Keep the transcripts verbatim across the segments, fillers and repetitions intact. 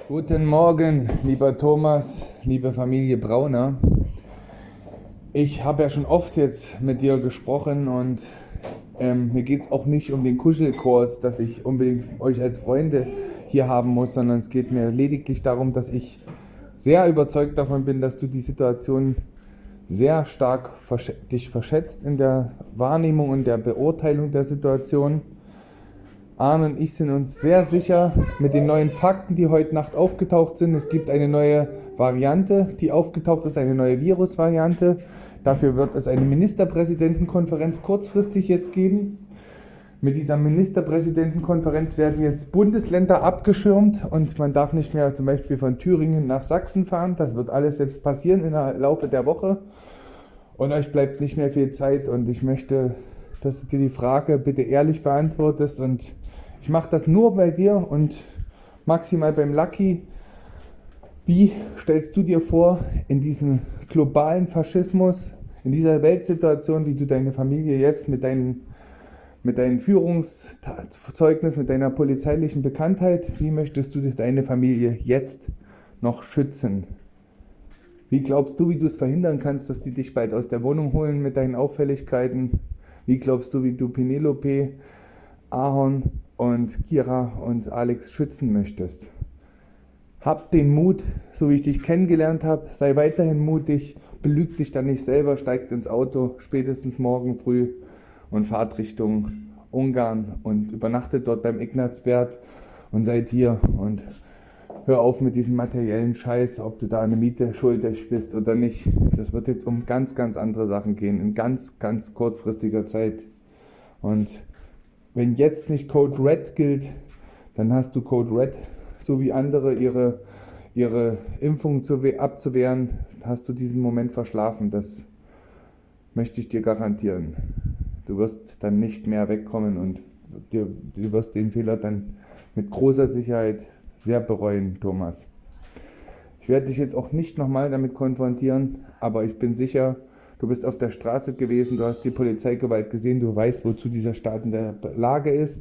Guten Morgen, lieber Thomas, liebe Familie Brauner. Ich habe ja schon oft jetzt mit dir gesprochen und ähm, mir geht es auch nicht um den Kuschelkurs, dass ich unbedingt euch als Freunde hier haben muss, sondern es geht mir lediglich darum, dass ich sehr überzeugt davon bin, dass du die Situation sehr stark versch dich verschätzt in der Wahrnehmung und der Beurteilung der Situation. Arne und ich sind uns sehr sicher mit den neuen Fakten, die heute Nacht aufgetaucht sind. Es gibt eine neue Variante, die aufgetaucht ist, eine neue Virusvariante. Dafür wird es eine Ministerpräsidentenkonferenz kurzfristig jetzt geben. Mit dieser Ministerpräsidentenkonferenz werden jetzt Bundesländer abgeschirmt und man darf nicht mehr zum Beispiel von Thüringen nach Sachsen fahren. Das wird alles jetzt passieren im Laufe der Woche. Und euch bleibt nicht mehr viel Zeit und ich möchte, dass du dir die Frage bitte ehrlich beantwortest und ich mache das nur bei dir und maximal beim Lucky. Wie stellst du dir vor, in diesem globalen Faschismus, in dieser Weltsituation, wie du deine Familie jetzt mit deinen, mit deinem Führungszeugnis, mit deiner polizeilichen Bekanntheit, wie möchtest du deine Familie jetzt noch schützen? Wie glaubst du, wie du es verhindern kannst, dass die dich bald aus der Wohnung holen mit deinen Auffälligkeiten? Wie glaubst du, wie du Penelope, Ahorn und Kira und Alex schützen möchtest? Hab den Mut, so wie ich dich kennengelernt habe, sei weiterhin mutig, belüg dich dann nicht selber, steigt ins Auto, spätestens morgen früh und fahrt Richtung Ungarn und übernachtet dort beim Ignazbert und seid hier und hör auf mit diesem materiellen Scheiß, ob du da eine Miete schuldig bist oder nicht. Das wird jetzt um ganz, ganz andere Sachen gehen, in ganz, ganz kurzfristiger Zeit. Und wenn jetzt nicht Code Red gilt, dann hast du Code Red, so wie andere ihre, ihre Impfung zu, abzuwehren, hast du diesen Moment verschlafen. Das möchte ich dir garantieren. Du wirst dann nicht mehr wegkommen und dir, du wirst den Fehler dann mit großer Sicherheit sehr bereuen, Thomas. Ich werde dich jetzt auch nicht nochmal damit konfrontieren, aber ich bin sicher, du bist auf der Straße gewesen, du hast die Polizeigewalt gesehen, du weißt, wozu dieser Staat in der Lage ist.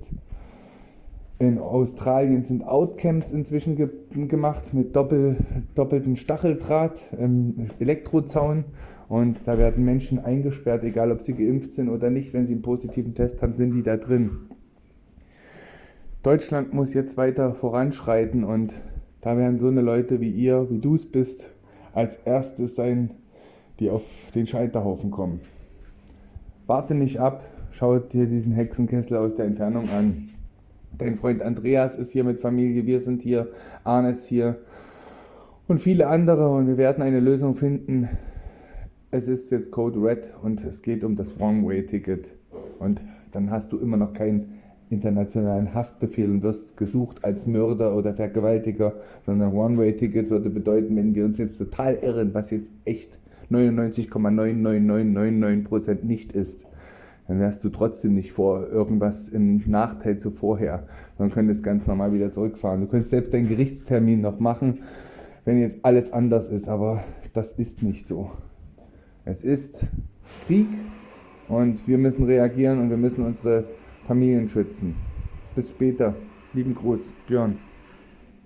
In Australien sind Outcamps inzwischen ge gemacht mit doppel, doppeltem Stacheldraht, ähm, Elektrozaun und da werden Menschen eingesperrt, egal ob sie geimpft sind oder nicht. Wenn sie einen positiven Test haben, sind die da drin. Deutschland muss jetzt weiter voranschreiten und da werden so eine Leute wie ihr, wie du es bist, als erstes sein, die auf den Scheiterhaufen kommen. Warte nicht ab, schau dir diesen Hexenkessel aus der Entfernung an. Dein Freund Andreas ist hier mit Familie, wir sind hier, Arne ist hier und viele andere und wir werden eine Lösung finden. Es ist jetzt Code Red und es geht um das One-Way-Ticket und dann hast du immer noch keinen internationalen Haftbefehl und wirst gesucht als Mörder oder Vergewaltiger, sondern One-Way-Ticket würde bedeuten, wenn wir uns jetzt total irren, was jetzt echt neunundneunzig Komma neun neun neun neun neun Prozent nicht ist, dann wärst du trotzdem nicht vor irgendwas im Nachteil zu vorher, sondern könntest ganz normal wieder zurückfahren. Du könntest selbst deinen Gerichtstermin noch machen, wenn jetzt alles anders ist, aber das ist nicht so. Es ist Krieg und wir müssen reagieren und wir müssen unsere Familien schützen. Bis später. Lieben Gruß, Björn.